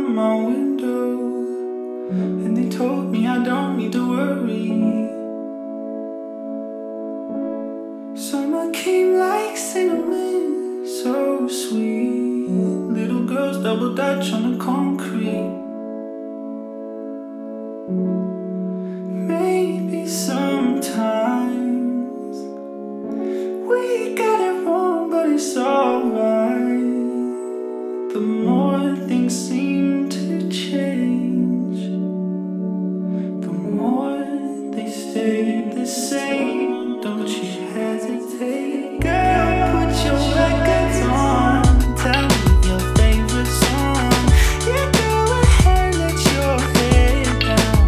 from my window, and they told me I don't need to worry. Summer came like cinnamon, so sweet. Little girls double dutch on the concrete. Maybe sometimes we got it wrong, but it's alright. The more things seem to change, the more they stay the same. Don't you hesitate, girl, put your records on. Tell me your favorite song. Yeah, go ahead, let your head down.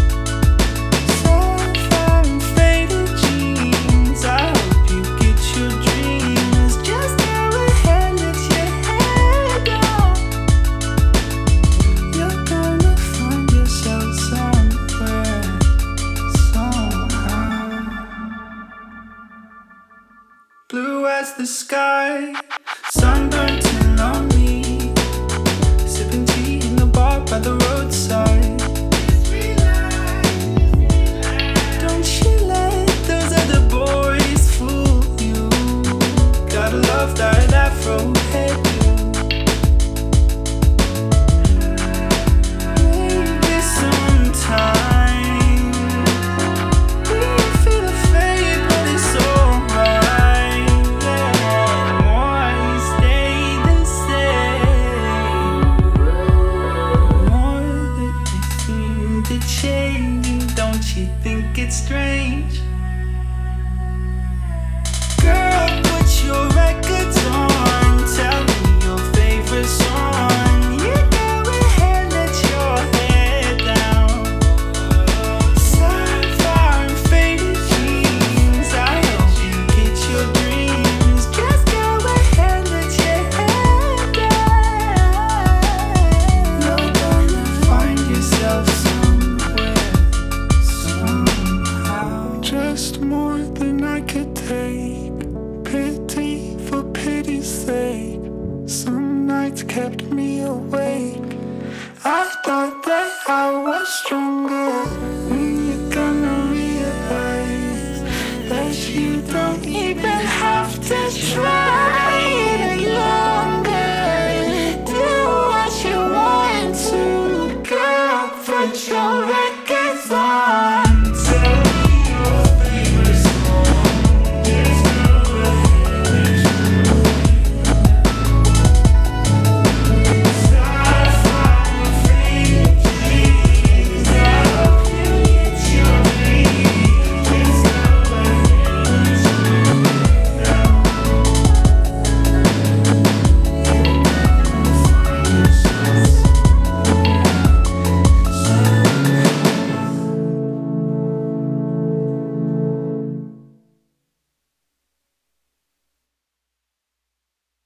Sapphire and faded jeans, I hope you get your dreams. Just go ahead, let your head down. You're gonna find yourself somewhere, somehow. Blue as the sky, sunburnt and lonely, sipping tea in the bar by the roadside. Don't you let those other boys fool you. Gotta love that afro hairdo. Maybe sometime we feel the fade, but it's alright. Yeah, more you stay the same, more that they seem to change. Don't you think it's strange? Girl, put your records on. Tell me your favorite song. You go ahead, let your head down. Sapphire and faded jeans, I hope you get your dreams. Just go ahead, let your head down. You're gonna find yourself somewhere, somehow. Just more than I could take. Pity for pity's sake. Some nights kept me awake. I thought that I was stronger.